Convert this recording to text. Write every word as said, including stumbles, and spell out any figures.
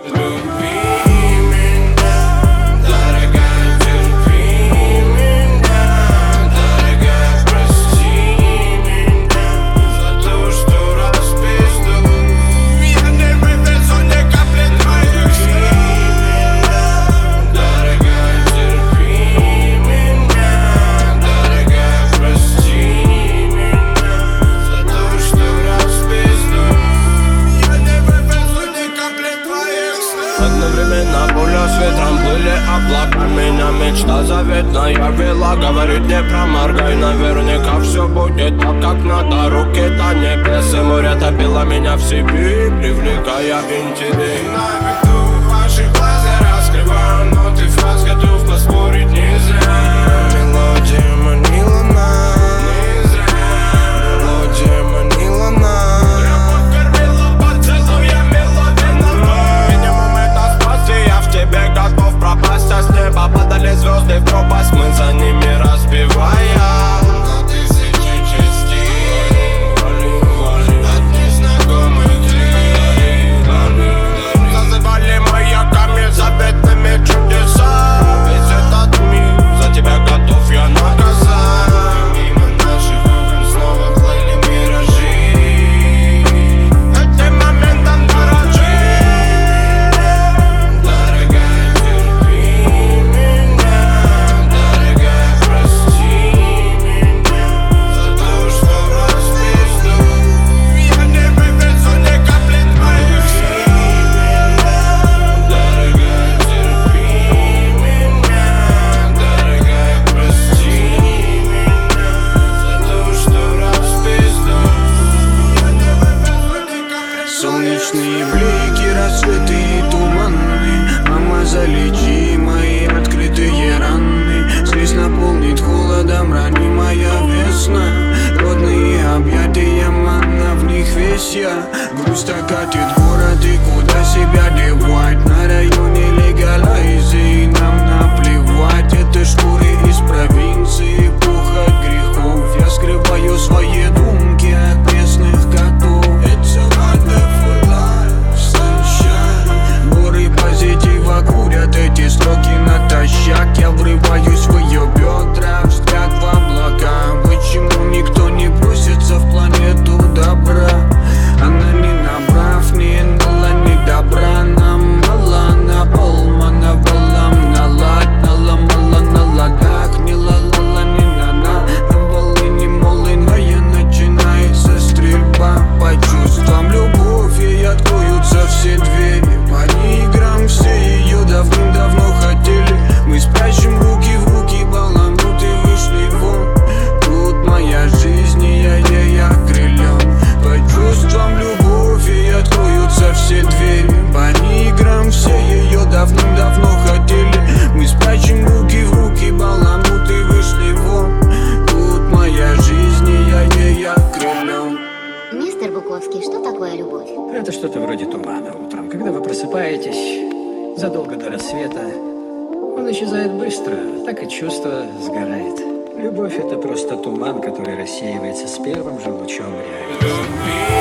Одновременно пуля с ветром плыли облака. Меня мечта заветная вела, говорит не проморгай. Наверняка все будет так, как надо. Руки до небес и море топило меня в себе, привлекая интерес. На виду ваших глаз я раскрываю ноты фраз, готов поспорить не зря. Мелодия манила нас, не зря. Мелодия манила нас. Любовь кормила поцелуями лавиновой. Минимум это спас, и я в тебе готов пропасть. А с неба падали звезды в пропасть, мы за ними разбивая на тысячи частей от незнакомых дверей. Зазывали маяками заветными чудеса. Весь этот мир за тебя готов я наказать. Мимо наших окон снова плыли миражи. Этим моментом дорожи. Дорогая, терпи меня. Дорогая, прости меня за то, что распизду. Я не вывезу ни капли твоих сил. Дорогая, терпи меня. Дорогая, прости меня за то, что распизду. Я не вывезу ни капли. Солнечные блики, рассветы и туманы. Мама, залечи мои открытые раны. Здесь наполнит холодом ранимая весна. Родные объятия, манна, в них весь я. Грусть окатит город, и куда себя девать? На районе легалайзы, нам наплевать. Это шкуры из провинции, пух от грехов. Я скрываю свои думки от местных котов. It's a wonderful life, sunshine. Горы позитива курят эти строки натощак. Я врываюсь в ее бедра, взгляд в облака. Почему никто не просится в планету добра? Она не набрав, не дала ни добра. Нам мало, на полмана валам, наладь, наломала на ладах. Не ла-ла-ла, не на-на, на волыне молыная начинается стрельба. По чувствам любовь, ей откроются все двери. По играм все ее давным-давно хотели. Мы спрячем руки в руки, баламуты вышли вон. Тут моя жизнь, и я ей окрылен. По чувствам любовь, ей откроются все двери. По играм все ее давным-давно хотели. Мы спрячем руки в руки, баламуты вышли вон. Тут моя жизнь, и я ей окрылен. Мистер Буковский, что такое любовь? Это что-то вроде тумана утром. Когда вы просыпаетесь задолго до рассвета, он исчезает быстро, так и чувство сгорает. Любовь — это просто туман, который рассеивается с первым же лучом реальности.